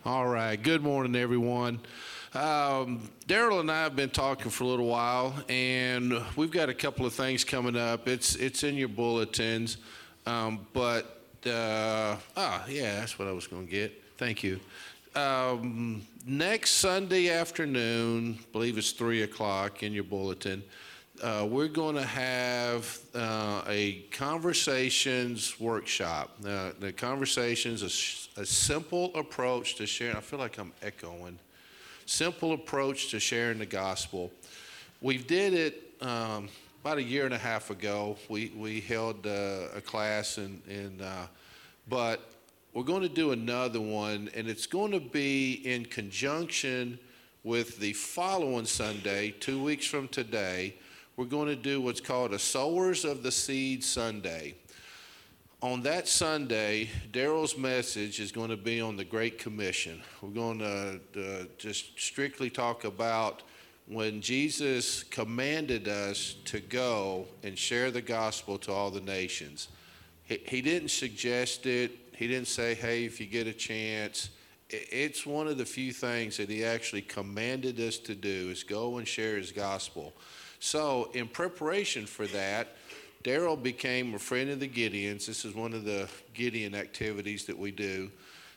All right. Good morning, everyone. Daryl and I have been talking for a little while, and we've got a couple of things coming up. It's in your bulletins, yeah, that's what I was going to get. Thank you. Next Sunday afternoon, I believe it's 3 o'clock in your bulletin. We're going to have a conversations workshop. The conversations a simple approach to sharing. I feel like I'm echoing. Simple approach to sharing the gospel. We did it about a year and a half ago. We held a class, but we're going to do another one, and it's going to be in conjunction with the following Sunday, 2 weeks from today. We're going to do what's called a Sowers of the Seed Sunday. On that Sunday, Daryl's message is going to be on the Great Commission. We're going to just strictly talk about when Jesus commanded us to go and share the gospel to all the nations. He didn't suggest it. He didn't say, hey, if you get a chance. It's one of the few things that he actually commanded us to do is go and share his gospel. So in preparation for that, Daryl became a friend of the Gideons. This is one of the Gideon activities that we do.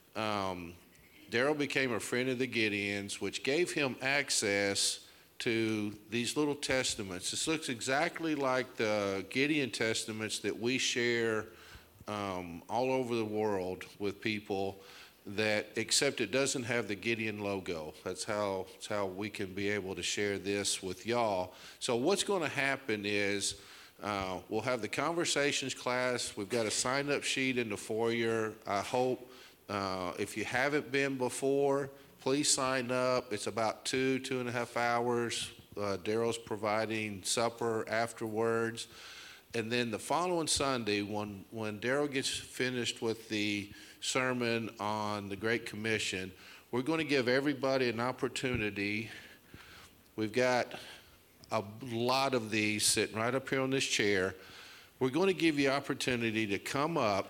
Daryl became a friend of the Gideons, which gave him access to these little testaments. This looks exactly like the Gideon testaments that we share all over the world with people, except it doesn't have the Gideon logo. That's how we can be able to share this with y'all. So what's going to happen is we'll have the conversations class. We've got a sign-up sheet in the foyer. I hope if you haven't been before, please sign up. It's about 2.5 hours. Daryl's providing supper afterwards. And then the following Sunday, when Daryl gets finished with the sermon on the Great Commission, we're going to give everybody an opportunity. We've got a lot of these sitting right up here on this chair. We're going to give you opportunity to come up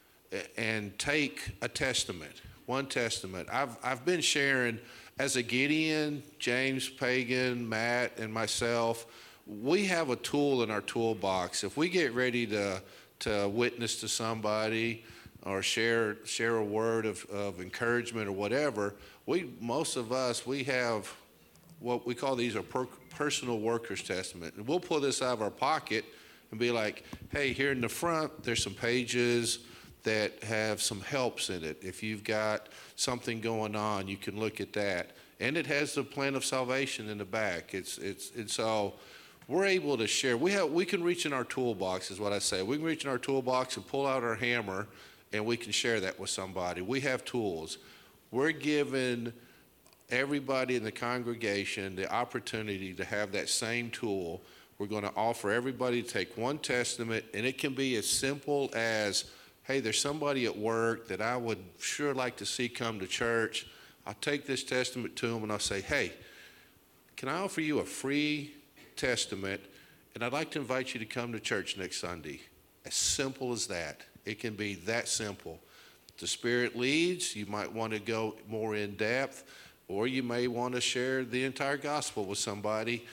and take a testament, one testament. I've been sharing as a Gideon, James Pagan, Matt, and myself. We have a tool in our toolbox. If we get ready to witness to somebody or share a word of encouragement or whatever, most of us have what we call these are personal workers testament. And we'll pull this out of our pocket and be like, hey, here in the front, there's some pages that have some helps in it. If you've got something going on, you can look at that. And it has the plan of salvation in the back. And so we're able to share. We can reach in our toolbox, is what I say. We can reach in our toolbox and pull out our hammer, and we can share that with somebody. We have tools. We're giving everybody in the congregation the opportunity to have that same tool. We're going to offer everybody to take one testament, and it can be as simple as, hey, there's somebody at work that I would sure like to see come to church. I'll take this testament to them, and I'll say, hey, can I offer you a free testament, and I'd like to invite you to come to church next Sunday. As simple as that. It can be that simple. If the Spirit leads, you might want to go more in depth, or you may want to share the entire gospel with somebody.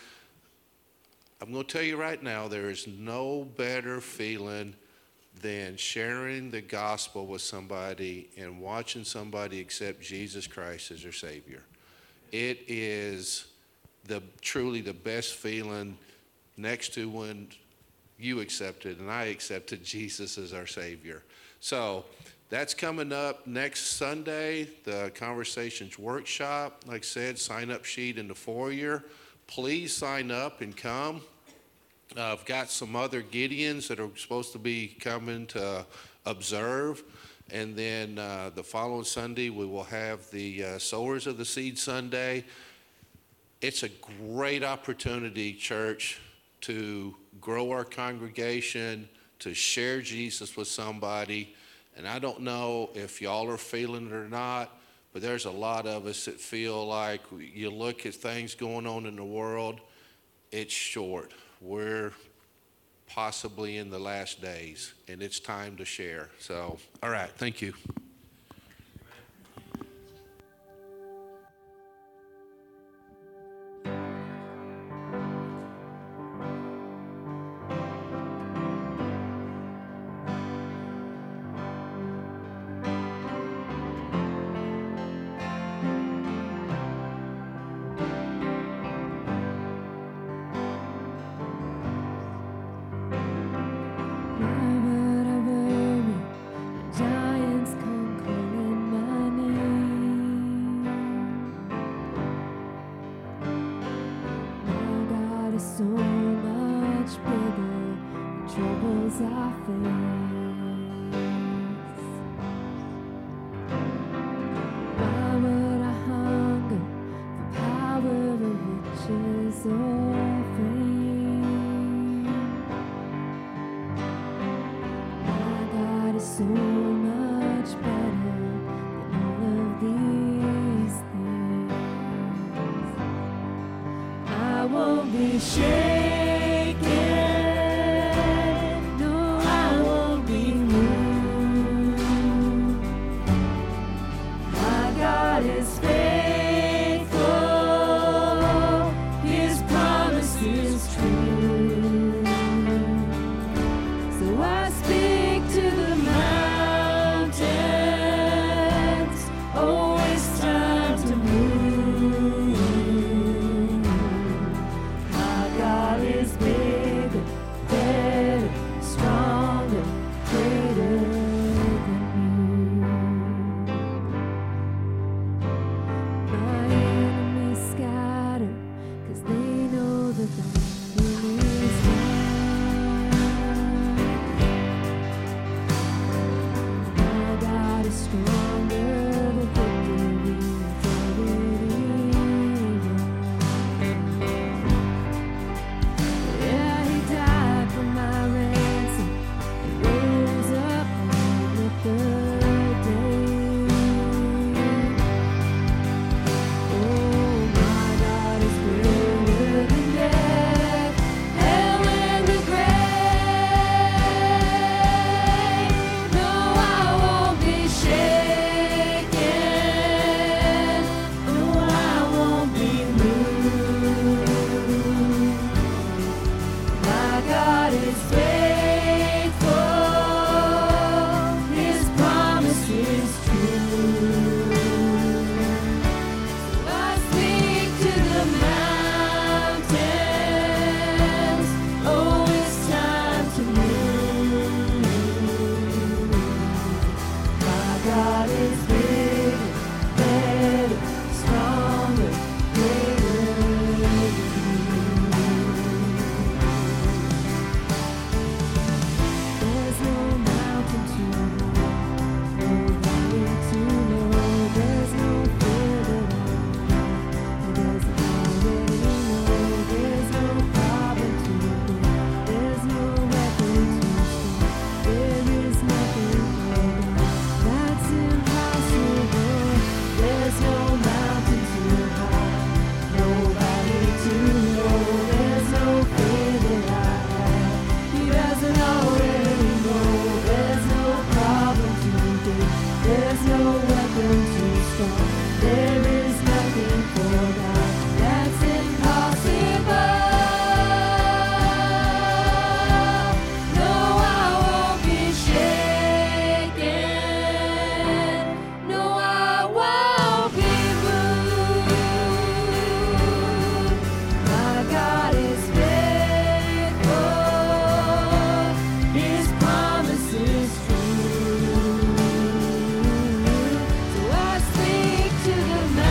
I'm going to tell you right now, there is no better feeling than sharing the gospel with somebody and watching somebody accept Jesus Christ as their Savior. It is truly the best feeling next to when you accepted and I accepted Jesus as our Savior. So that's coming up next Sunday, the Conversations Workshop. Like I said, sign-up sheet in the foyer. Please sign up and come. I've got some other Gideons that are supposed to be coming to observe. And then the following Sunday, we will have the Sowers of the Seed Sunday. It's a great opportunity, church, to grow our congregation, to share Jesus with somebody. And I don't know if y'all are feeling it or not, but there's a lot of us that feel like you look at things going on in the world, it's short. We're possibly in the last days, and it's time to share. So, all right, thank you. To the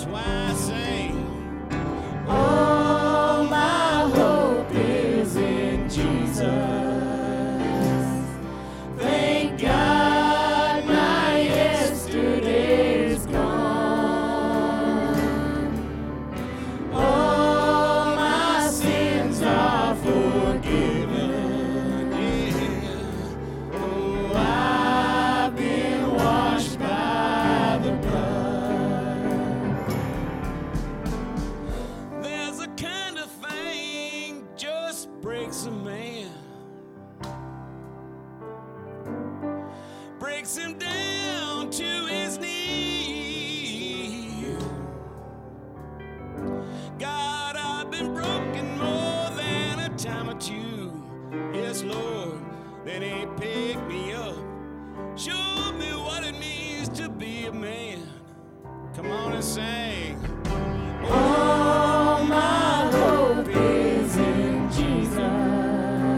why I sing. All my hope is in Jesus. Thank God my yesterday's gone. All my sins are forgiven. Yeah. Oh, I've been washed by the blood. There's a kind of thing just breaks a man. Breaks him down to his knees. God, I've been broken more than a time or two. Yes, Lord, then He picked me up, showed me what it means to be a man. Come on and sing. All my hope is in Jesus.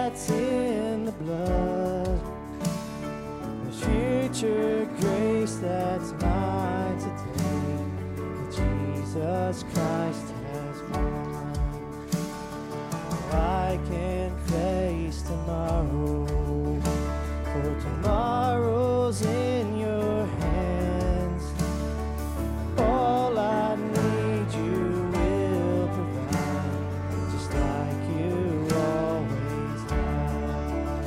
that's in the blood. There's future grace that's mine today, that Jesus Christ has won. I can face tomorrow, for tomorrow's in your hands. All I need you will provide, just like you always have.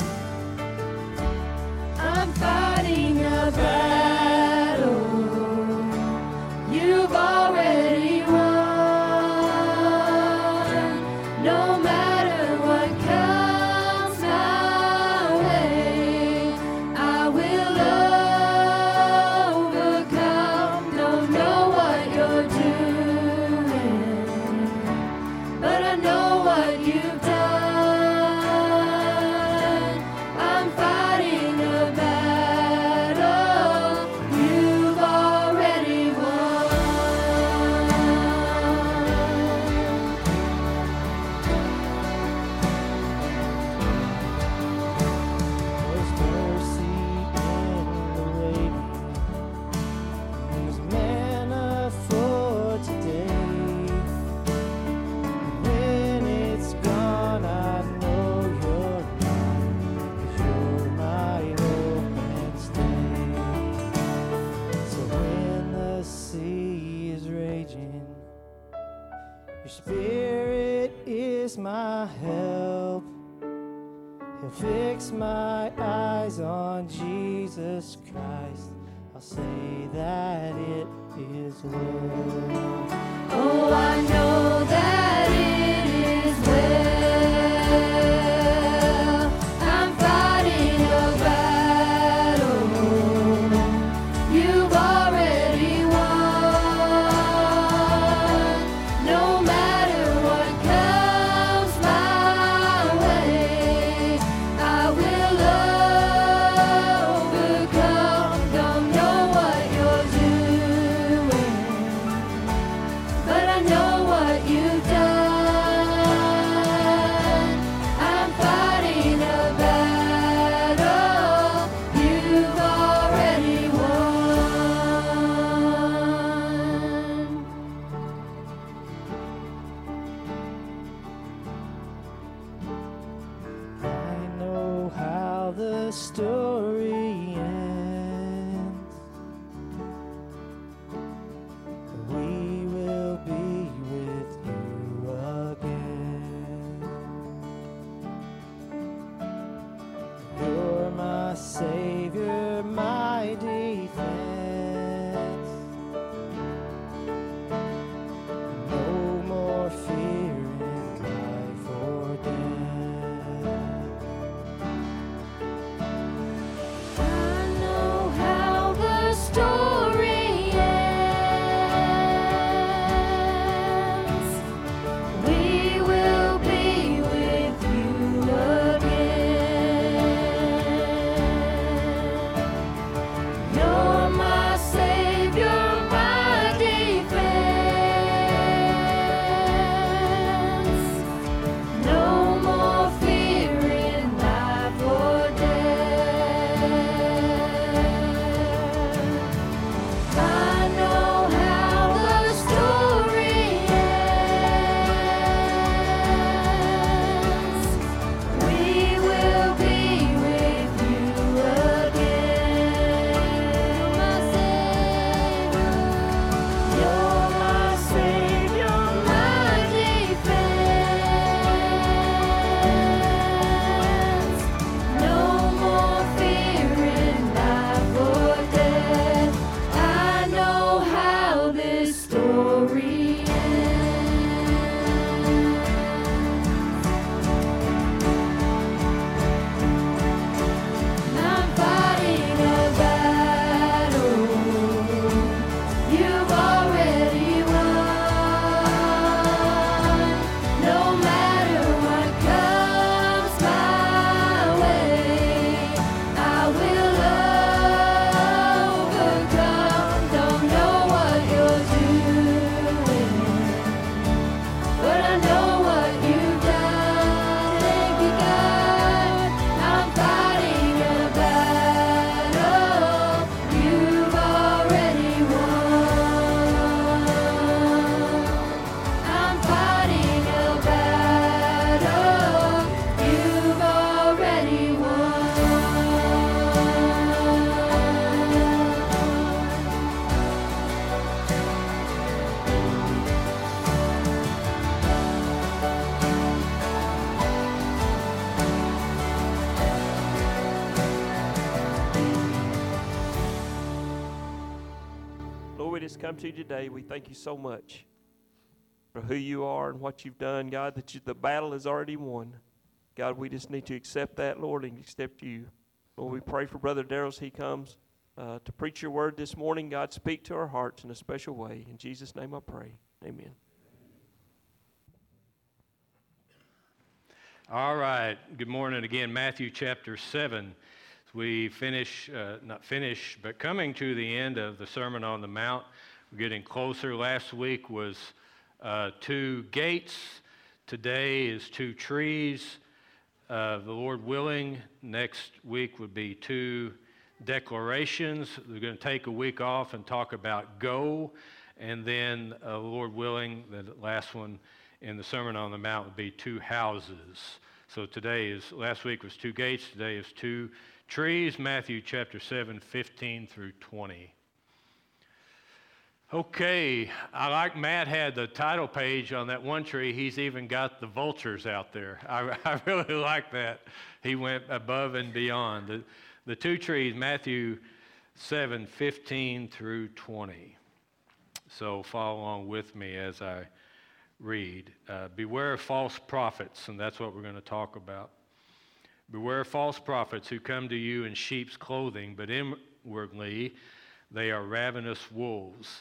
I'm fighting a battle you've already won. No matter what comes my way, I will overcome. Don't know what you're doing, but I know what you've done. I'm fighting a battle you've already won. There's mercy in the waiting. There's manna for today. When it's gone, I know you're mine, 'cause you're my hope and stay. So when the sea is raging, your spirit is my help. He'll fix my eyes on Jesus Christ. I'll say that it is well. Oh, I know that it is well. I'm fighting a battle you've already won. No matter what comes my way, I will overcome. Don't know what you're doing, but I know what you've done. I'm fighting a battle you've already won. I know how the story ends. We will be with you again. You're my Savior, my defense. No more fear in life or death. us come to you today, we thank you so much for who you are and what you've done, God, that the battle is already won. God, we just need to accept that, Lord, and accept you. Lord, we pray for Brother Darrell as he comes to preach your word this morning. God, speak to our hearts in a special way. In Jesus' name I pray. Amen. All right. Good morning again. Matthew chapter 7. As we but coming to the end of the Sermon on the Mount. We're getting closer. Last week was 2 gates. Today is 2 trees. The Lord willing, next week would be 2 declarations. We're going to take a week off and talk about go. And then, Lord willing, the last one in the Sermon on the Mount would be 2 houses. So last week was 2 gates. Today is 2 trees. Matthew chapter 7, 15 through 20. Okay, I like Matt had the title page on that one tree. He's even got the vultures out there. I really like that. He went above and beyond. The 2 trees, Matthew 7, 15 through 20. So follow along with me as I read. Beware of false prophets, and that's what we're going to talk about. Beware of false prophets who come to you in sheep's clothing, but inwardly they are ravenous wolves.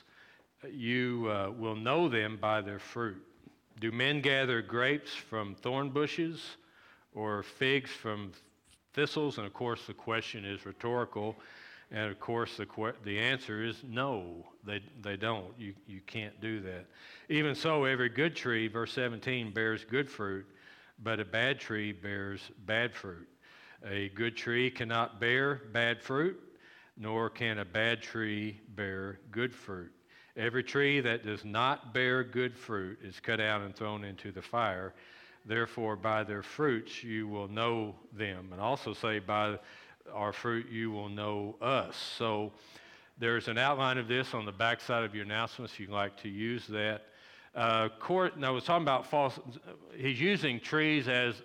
You will know them by their fruit. Do men gather grapes from thorn bushes or figs from thistles? And of course the question is rhetorical. And of course the answer is no, they don't. You can't do that. Even so, every good tree, verse 17, bears good fruit, but a bad tree bears bad fruit. A good tree cannot bear bad fruit, nor can a bad tree bear good fruit. Every tree that does not bear good fruit is cut out and thrown into the fire. Therefore, by their fruits you will know them. And also say, by our fruit you will know us. So there's an outline of this on the back side of your announcements. You'd like to use that. I was talking about false. He's using trees as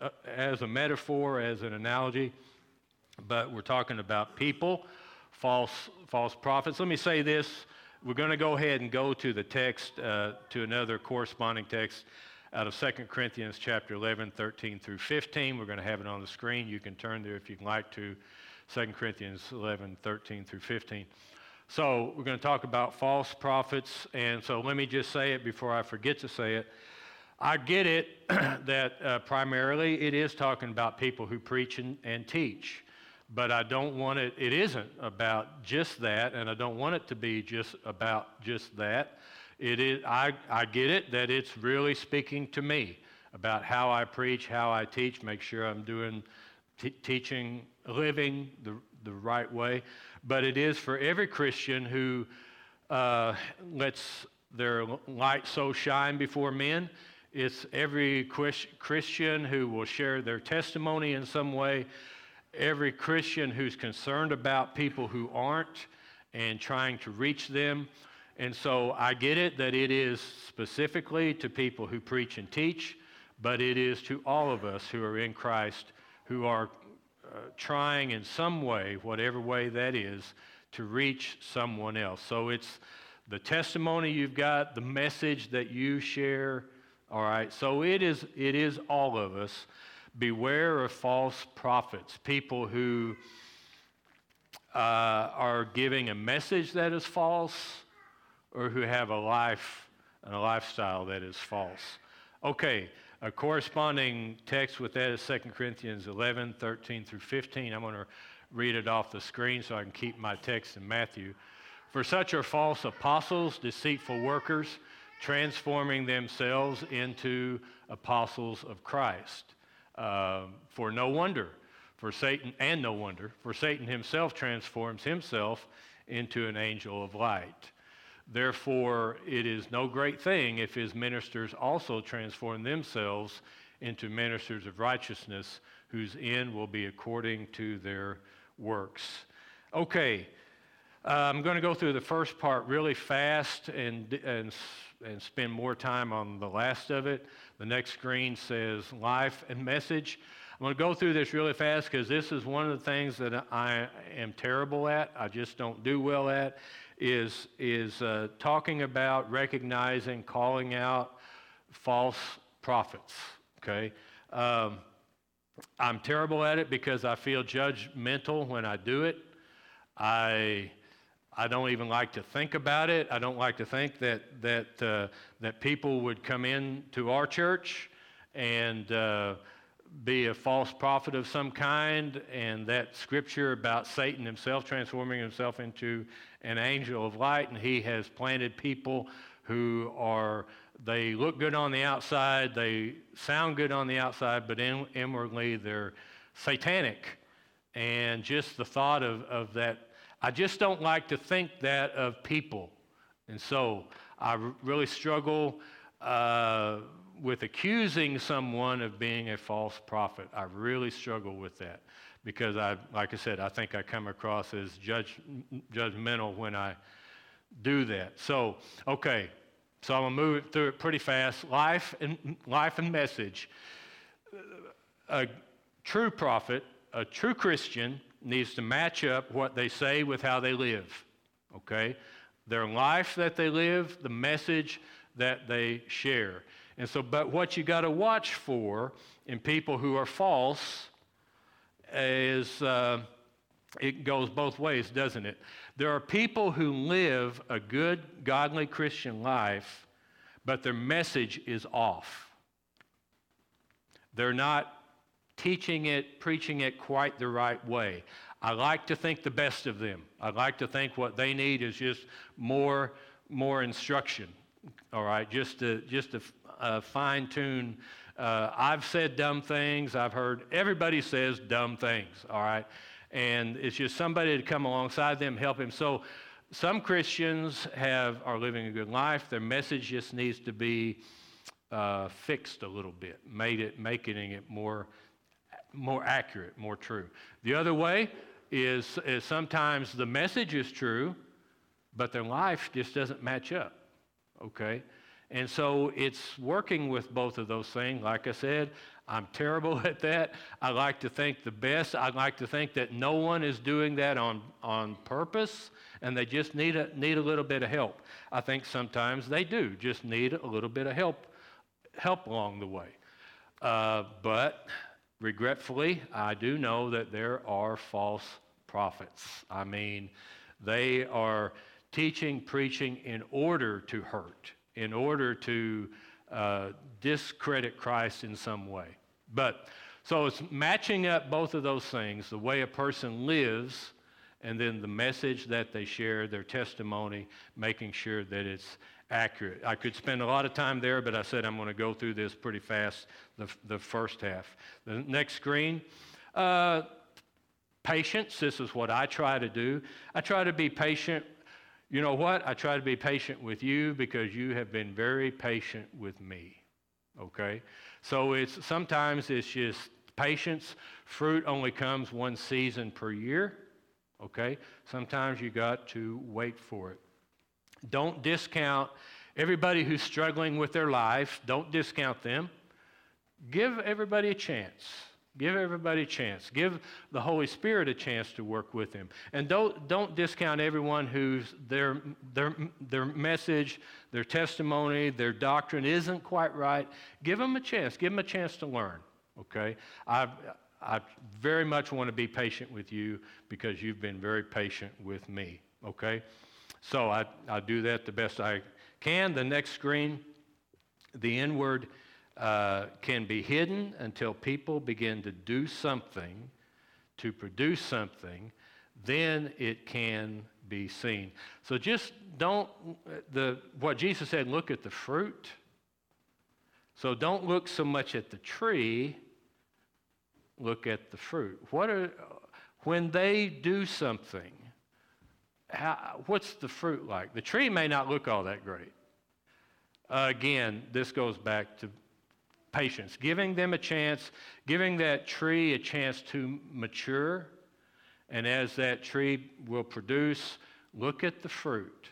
a metaphor, as an analogy. But we're talking about people, false prophets. Let me say this. We're going to go ahead and go to the text, to another corresponding text out of 2 Corinthians chapter 11, 13 through 15. We're going to have it on the screen. You can turn there if you'd like to, 2 Corinthians 11, 13 through 15. So we're going to talk about false prophets. And so let me just say it before I forget to say it. I get it that primarily it is talking about people who preach and teach. But I don't want it isn't about just that, and I don't want it to be just about just that. It is. I get it that it's really speaking to me about how I preach, how I teach, make sure I'm doing teaching, living the right way. But it is for every Christian who lets their light so shine before men. It's every Christian who will share their testimony in some way. Every Christian who's concerned about people who aren't and trying to reach them. And so I get it that it is specifically to people who preach and teach, but it is to all of us who are in Christ, who are trying in some way, whatever way that is, to reach someone else. So it's the testimony you've got, the message that you share, all right? So it is all of us. Beware of false prophets, people who are giving a message that is false or who have a life and a lifestyle that is false. Okay, a corresponding text with that is 2 Corinthians 11, 13 through 15. I'm going to read it off the screen so I can keep my text in Matthew. For such are false apostles, deceitful workers, transforming themselves into apostles of Christ. For no wonder, for Satan himself transforms himself into an angel of light. Therefore, it is no great thing if his ministers also transform themselves into ministers of righteousness, whose end will be according to their works. Okay, I'm going to go through the first part really fast and spend more time on the last of it. The next screen says life and message. I'm going to go through this really fast because this is one of the things that I am terrible at. I just don't do well at. is talking about recognizing, calling out false prophets, okay? I'm terrible at it because I feel judgmental when I do it. I don't even like to think about it. I don't like to think that people would come in to our church and be a false prophet of some kind, and that scripture about Satan himself transforming himself into an angel of light, and he has planted people who they look good on the outside, they sound good on the outside, but inwardly they're satanic. And just the thought of that, I just don't like to think that of people. And so I really struggle with accusing someone of being a false prophet. I really struggle with that because like I said, I think I come across as judgmental when I do that. So, okay, so I'm gonna move through it pretty fast. Life and message. A true prophet, a true Christian needs to match up what they say with how they live, okay? Their life that they live, the message that they share. And so, but what you got to watch for in people who are false is, it goes both ways, doesn't it? There are people who live a good, godly Christian life, but their message is off. They're not teaching it, preaching it quite the right way. I like to think the best of them. I like to think what they need is just more instruction. All right, just to fine-tune. I've said dumb things. I've heard everybody says dumb things. All right, and it's just somebody to come alongside them, help him. So some Christians are living a good life. Their message just needs to be fixed a little bit, making it more accurate, more true. The other way is sometimes the message is true, but their life just doesn't match up. Okay? And so it's working with both of those things. Like I said, I'm terrible at that. I like to think the best. I like to think that no one is doing that on purpose, and they just need a little bit of help. I think sometimes they do just need a little bit of help along the way. But regretfully, I do know that there are false prophets. I mean, they are teaching, preaching in order to hurt, in order to discredit Christ in some way. But so it's matching up both of those things, the way a person lives and then the message that they share, their testimony, making sure that it's accurate. I could spend a lot of time there, but I said I'm going to go through this pretty fast, the first half. The next screen, patience. This is what I try to do. I try to be patient. You know what? I try to be patient with you because you have been very patient with me, okay? So sometimes it's just patience. Fruit only comes one season per year, okay? Sometimes you got to wait for it. Don't discount everybody who's struggling with their life. Don't discount them. Give everybody a chance. Give everybody a chance. Give the Holy Spirit a chance to work with them. And don't discount everyone whose their message, their testimony, their doctrine isn't quite right. Give them a chance. Give them a chance to learn, okay? I very much want to be patient with you because you've been very patient with me, okay? So I do that the best I can. The next screen, the inward can be hidden until people begin to do something, to produce something, then it can be seen. So just what Jesus said, look at the fruit. So don't look so much at the tree, look at the fruit. When they do something, what's the fruit like? The tree may not look all that great. Again, this goes back to patience, giving them a chance, giving that tree a chance to mature. And as that tree will produce, look at the fruit.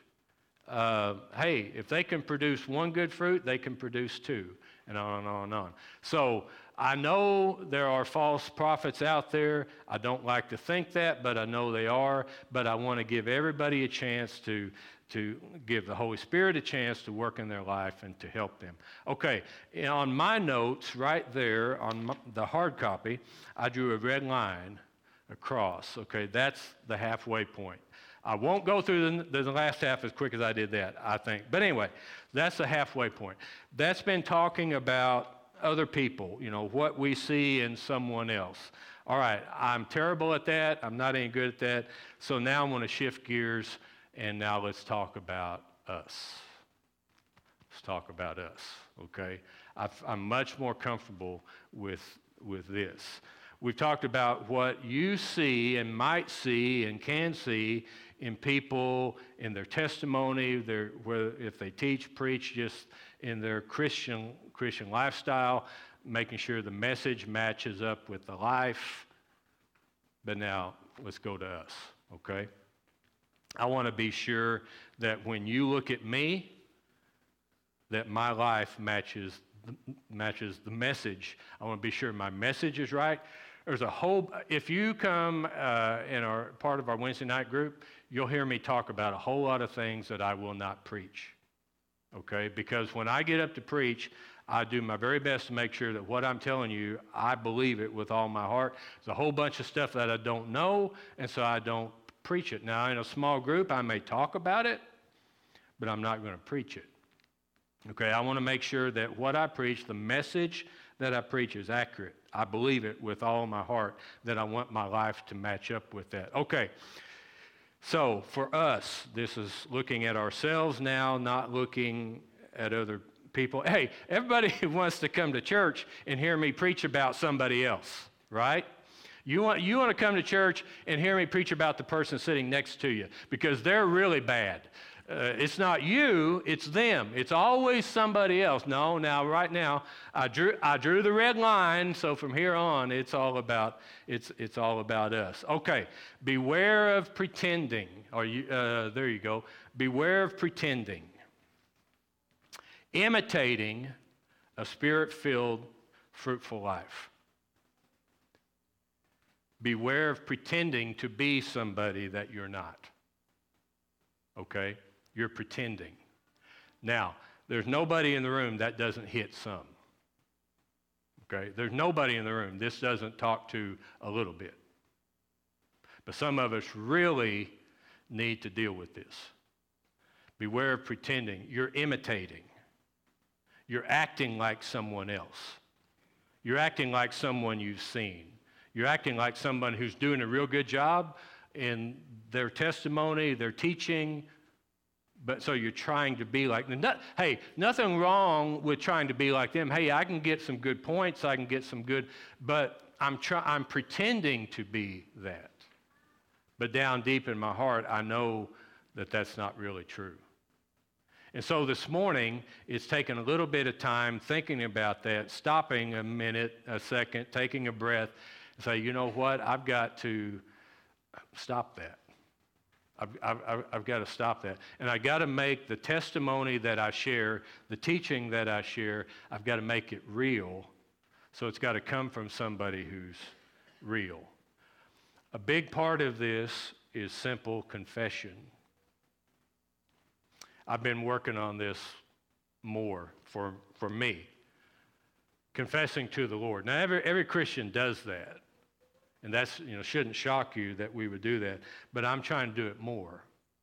Hey, if they can produce one good fruit, they can produce two, and on and on and on. So I know there are false prophets out there. I don't like to think that, but I know they are. But I want to give everybody a chance to give the Holy Spirit a chance to work in their life and to help them. Okay, on my notes right there on the hard copy, I drew a red line across. Okay, that's the halfway point. I won't go through the last half as quick as I did that, I think. But anyway, that's the halfway point. That's been talking about other people, what we see in someone else. All right, I'm terrible at that. I'm not any good at that. So now I'm going to shift gears, and now let's talk about us. Let's talk about us, okay? I'm much more comfortable with this. We've talked about what you see and might see and can see in people, in their testimony, if they teach, preach, just in their Christian lifestyle, making sure the message matches up with the life. But now, let's go to us, okay? I want to be sure that when you look at me, that my life matches the message. I want to be sure my message is right. If you come and are part of our Wednesday night group, you'll hear me talk about a whole lot of things that I will not preach, okay? Because when I get up to preach, I do my very best to make sure that what I'm telling you, I believe it with all my heart. There's a whole bunch of stuff that I don't know, and so I don't preach it. Now, in a small group, I may talk about it, but I'm not going to preach it. Okay, I want to make sure that what I preach, the message that I preach is accurate. I believe it with all my heart, that I want my life to match up with that. Okay, so for us, this is looking at ourselves now, not looking at other people. Hey, everybody wants to come to church and hear me preach about somebody else, right? You want to come to church and hear me preach about the person sitting next to you because they're really bad. It's not you, it's them. It's always somebody else. No, now right now I drew the red line, so from here on it's all about us. Okay, beware of pretending. There you go. Beware of pretending. Imitating a spirit-filled, fruitful life. Beware of pretending to be somebody that you're not. Okay? You're pretending. Now, there's nobody in the room that doesn't hit some. Okay? There's nobody in the room this doesn't talk to a little bit. But some of us really need to deal with this. Beware of pretending. You're imitating. You're acting like someone else. You're acting like someone you've seen. You're acting like someone who's doing a real good job in their testimony, their teaching, but so you're trying to be like them. Hey, nothing wrong with trying to be like them. Hey, I can get some good points, I can get some good, but I'm pretending to be that. But down deep in my heart, I know that that's not really true. And so this morning, it's taken a little bit of time thinking about that, stopping a minute, a second, taking a breath, and say, you know what, I've got to stop that. I've got to stop that. And I've got to make the testimony that I share, the teaching that I share, I've got to make it real. So it's got to come from somebody who's real. A big part of this is simple confession. I've been working on this more for me. Confessing to the Lord. Now, every Christian does that. And that's, shouldn't shock you that we would do that. But I'm trying to do it more.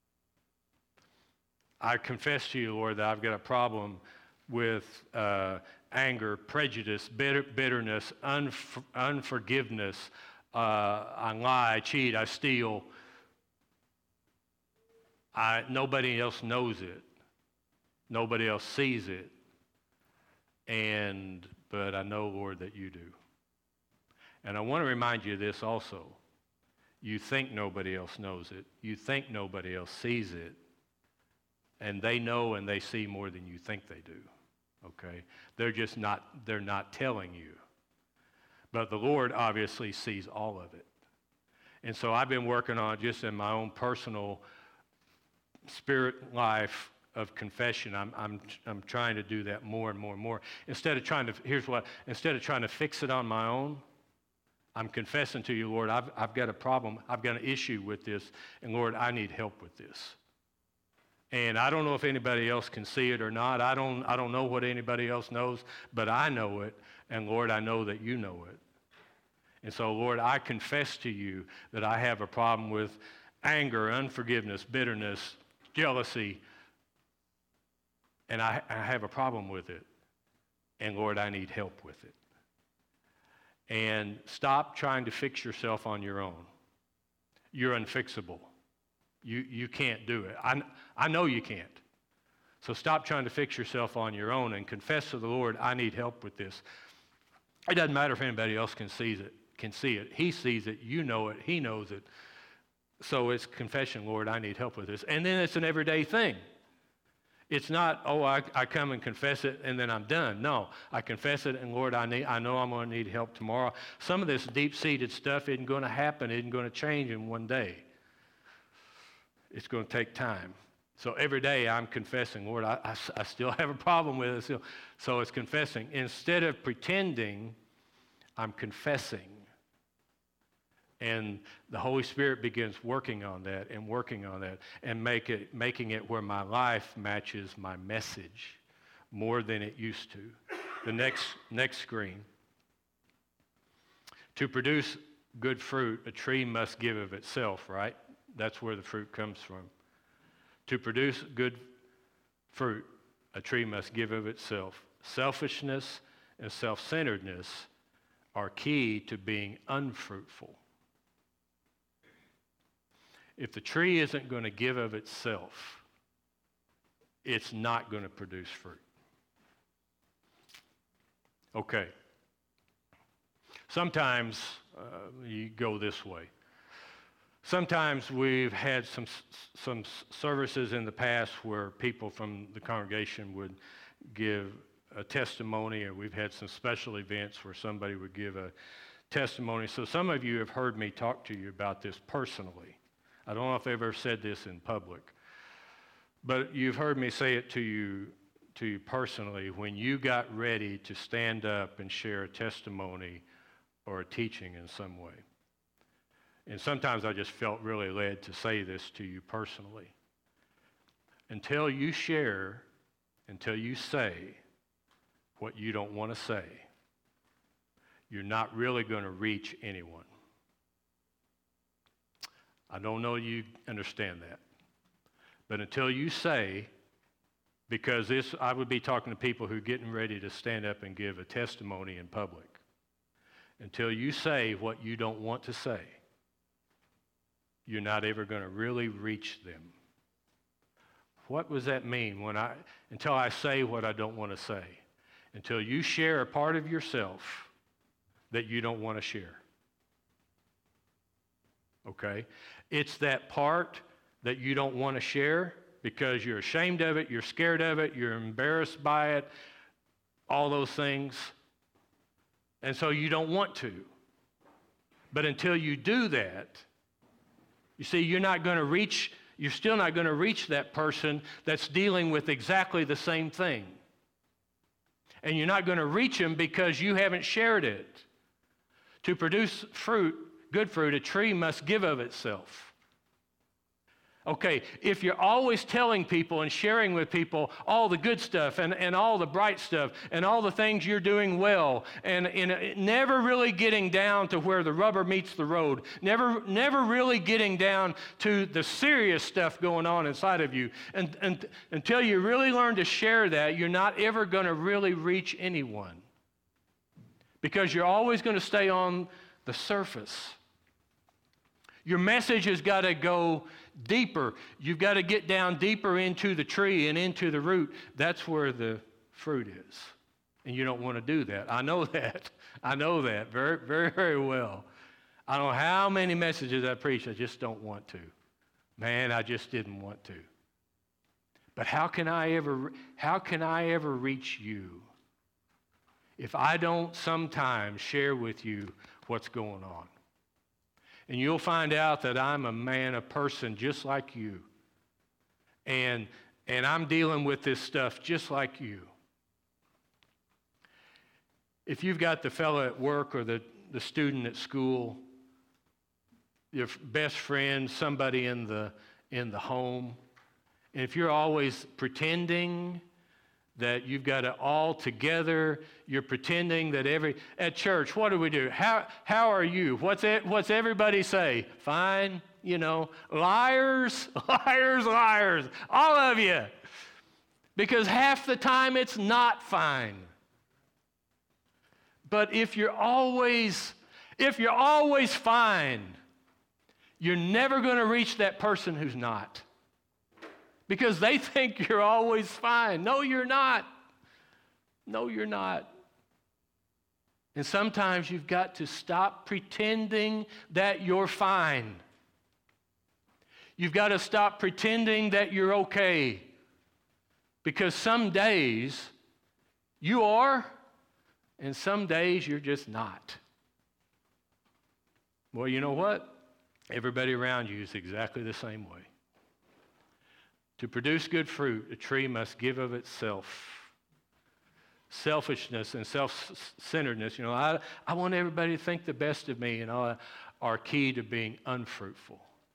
I confess to you, Lord, that I've got a problem with anger, prejudice, bitterness, unforgiveness. I lie, I cheat, I steal. Nobody else knows it. Nobody else sees it. But I know, Lord, that you do. And I want to remind you of this also. You think nobody else knows it. You think nobody else sees it. And they know and they see more than you think they do. Okay? They're not telling you. But the Lord obviously sees all of it. And so I've been working on just in my own personal spirit life, of confession. I'm trying to do that more and more and more. Instead of trying to fix it on my own, I'm confessing to you, Lord, I've got a problem. I've got an issue with this, and Lord, I need help with this. And I don't know if anybody else can see it or not. I don't know what anybody else knows, but I know it, and Lord, I know that you know it. And so, Lord, I confess to you that I have a problem with anger, unforgiveness, bitterness, jealousy, and I have a problem with it. And Lord, I need help with it. And stop trying to fix yourself on your own. You're unfixable. You can't do it. I know you can't. So stop trying to fix yourself on your own and confess to the Lord, I need help with this. It doesn't matter if anybody else can see it. He sees it. You know it. He knows it. So it's confession, Lord, I need help with this. And then it's an everyday thing. It's not, I come and confess it and then I'm done. No, I confess it and Lord, I know I'm going to need help tomorrow. Some of this deep-seated stuff isn't going to happen, isn't going to change in one day. It's going to take time. So every day I'm confessing, Lord, I still have a problem with it. So it's confessing. Instead of pretending, I'm confessing. And the Holy Spirit begins working on that and making it where my life matches my message more than it used to. The next screen. To produce good fruit, a tree must give of itself, right? That's where the fruit comes from. To produce good fruit, a tree must give of itself. Selfishness and self-centeredness are key to being unfruitful. If the tree isn't going to give of itself, it's not going to produce fruit. Okay. Sometimes you go this way. Sometimes we've had some services in the past where people from the congregation would give a testimony, or we've had some special events where somebody would give a testimony. So some of you have heard me talk to you about this personally. I don't know if I've ever said this in public, but you've heard me say it to you personally when you got ready to stand up and share a testimony or a teaching in some way. And sometimes I just felt really led to say this to you personally. Until you share, until you say what you don't want to say, you're not really going to reach anyone. I don't know you understand that. But until you say, because I would be talking to people who are getting ready to stand up and give a testimony in public. Until you say what you don't want to say, you're not ever going to really reach them. What does that mean until I say what I don't want to say? Until you share a part of yourself that you don't want to share. Okay? It's that part that you don't want to share because you're ashamed of it, you're scared of it, you're embarrassed by it, all those things. And so you don't want to. But until you do that, you see, you're still not going to reach that person that's dealing with exactly the same thing. And you're not going to reach them because you haven't shared it. To produce fruit, good fruit, a tree must give of itself. Okay, if you're always telling people and sharing with people all the good stuff and all the bright stuff and all the things you're doing well and never really getting down to where the rubber meets the road, never really getting down to the serious stuff going on inside of you, and until you really learn to share that, you're not ever going to really reach anyone because you're always going to stay on the surface. Your message has got to go deeper. You've got to get down deeper into the tree and into the root. That's where the fruit is. And you don't want to do that. I know that. I know that very, very, very well. I don't know how many messages I preach. I just don't want to. Man, I just didn't want to. But how can I ever reach you if I don't sometimes share with you what's going on? And you'll find out that I'm a person just like you. And And I'm dealing with this stuff just like you. If you've got the fellow at work or the student at school, your best friend, somebody in the home, and if you're always pretending that you've got it all together, you're pretending that at church, what do we do? How are you? What's everybody say? Fine, liars, liars, liars, all of you. Because half the time it's not fine. But if you're always fine, you're never going to reach that person who's not. Because they think you're always fine. No, you're not. No, you're not. And sometimes you've got to stop pretending that you're fine. You've got to stop pretending that you're okay. Because some days you are, and some days you're just not. Well, you know what? Everybody around you is exactly the same way. To produce good fruit, a tree must give of itself. Selfishness and self-centeredness, I want everybody to think the best of me, are key to being unfruitful.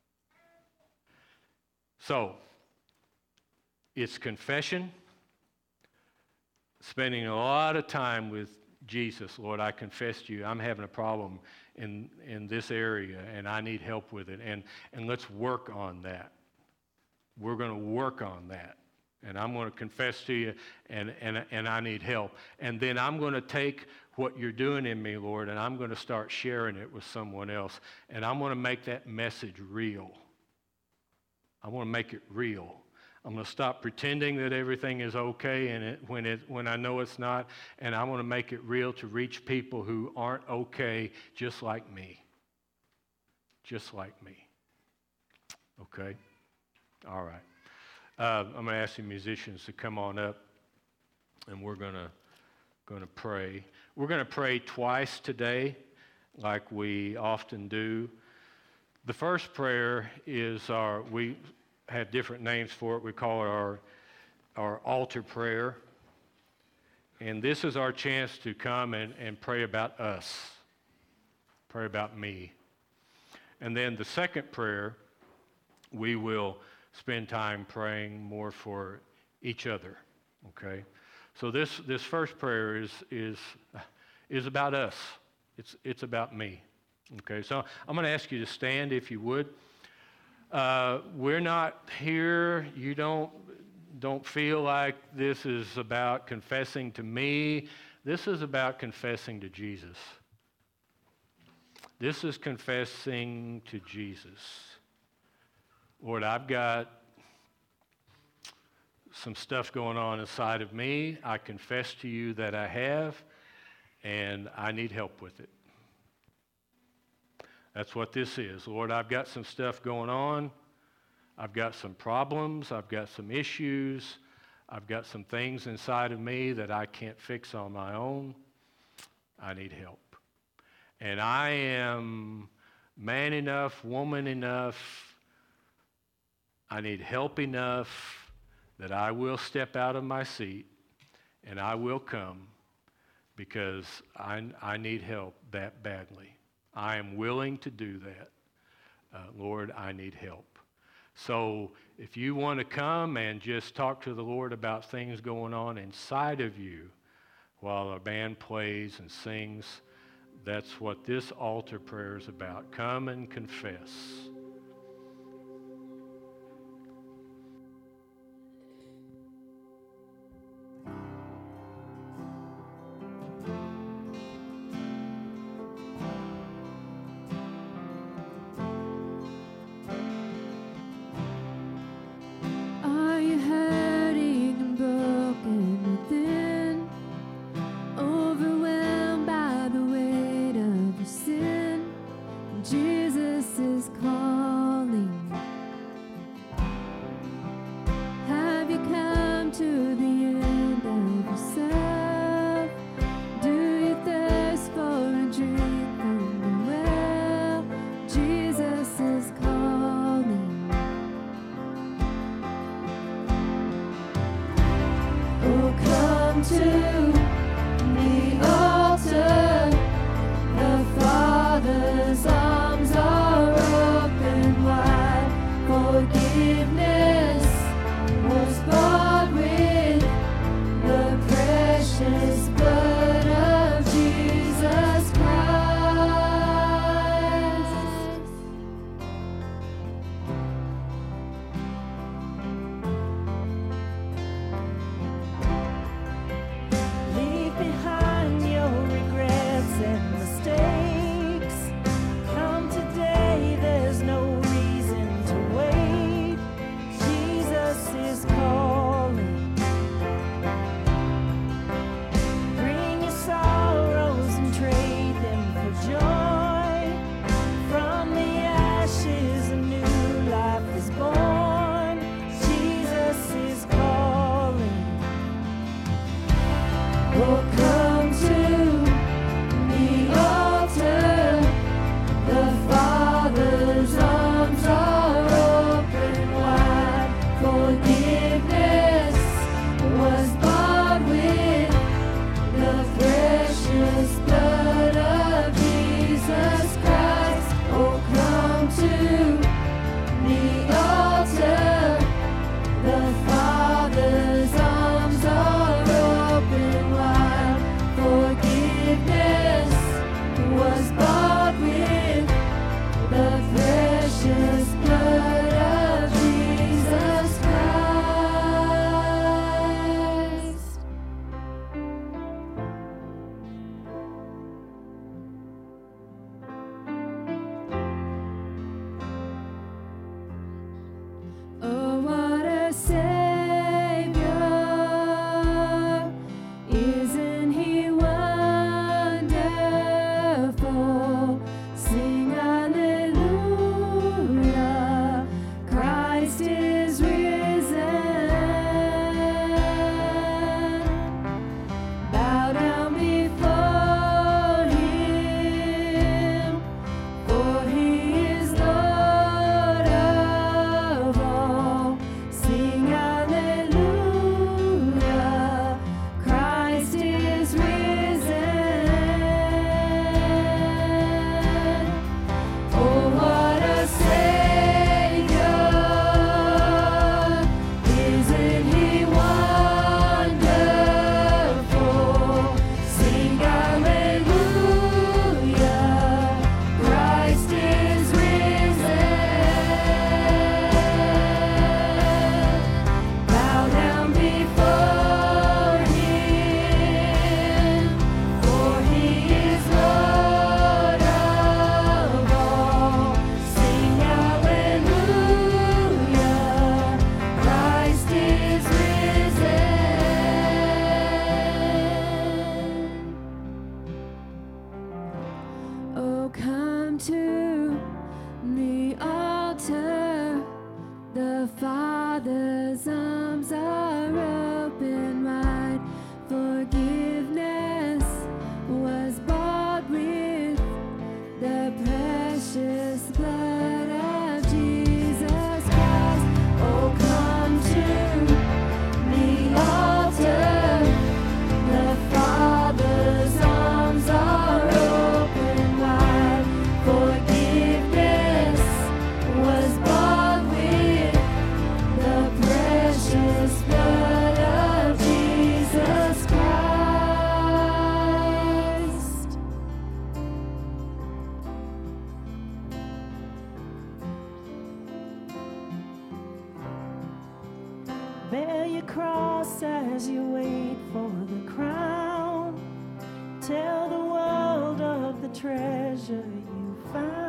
So, it's confession, spending a lot of time with Jesus. Lord, I confess to you, I'm having a problem in this area, and I need help with it, and let's work on that. We're going to work on that. And I'm going to confess to you, and I need help. And then I'm going to take what you're doing in me, Lord, and I'm going to start sharing it with someone else. And I'm going to make that message real. I want to make it real. I'm going to stop pretending that everything is okay when I know it's not. And I want to make it real to reach people who aren't okay just like me. Just like me. Okay? All right. I'm going to ask the musicians to come on up, and we're going to pray. We're going to pray twice today, like we often do. The first prayer is we have different names for it. We call it our altar prayer. And this is our chance to come and pray about us, pray about me. And then the second prayer, we will spend time praying more for each other, okay? So this first prayer is about us. It's about me, okay? So I'm going to ask you to stand if you would. We're not here. You don't feel like this is about confessing to me. This is about confessing to Jesus. This is confessing to Jesus. Lord, I've got some stuff going on inside of me. I confess to you that I have, and I need help with it. That's what this is. Lord, I've got some stuff going on. I've got some problems. I've got some issues. I've got some things inside of me that I can't fix on my own. I need help. And I am man enough, woman enough, I need help enough that I will step out of my seat and I will come because I need help that badly. I am willing to do that. Lord, I need help. So if you want to come and just talk to the Lord about things going on inside of you while a band plays and sings, that's what this altar prayer is about. Come and confess. forgiveness was bought with the precious blood of Jesus Christ. Leave behind your regrets and mistakes. Come today, there's no reason to wait. Jesus is calling. Bring your sorrows and trade them for joy. From the ashes, a new life is born. Jesus is calling. Oh, come to the altar. The Father's arms are open wide. Forgiveness was bought with the precious blood of Jesus Christ. Oh, come to the altar. The Father's arms are open wide. Forgiveness was bought with the precious blood of Jesus Christ. Oh, what a Savior! Isn't He wonderful? Sing hallelujah! Christ is risen. Bow down before Him, for He is Lord of all. Sing hallelujah! Christ is risen. Oh, what a Savior! Isn't He wonderful? Sing hallelujah! Christ is risen. Bow down before Him, for He is Lord of all. Sing hallelujah! Christ is risen. Oh, come to the altar. The Father's arms are open wide. Forgiveness was bought with the precious blood of Jesus Christ. Oh, come to the altar. The Father's arms are open wide. Forgiveness was bought with the precious blood of Jesus Christ. Bear your cross as you wait for the crown. Tell the world of the treasure you found.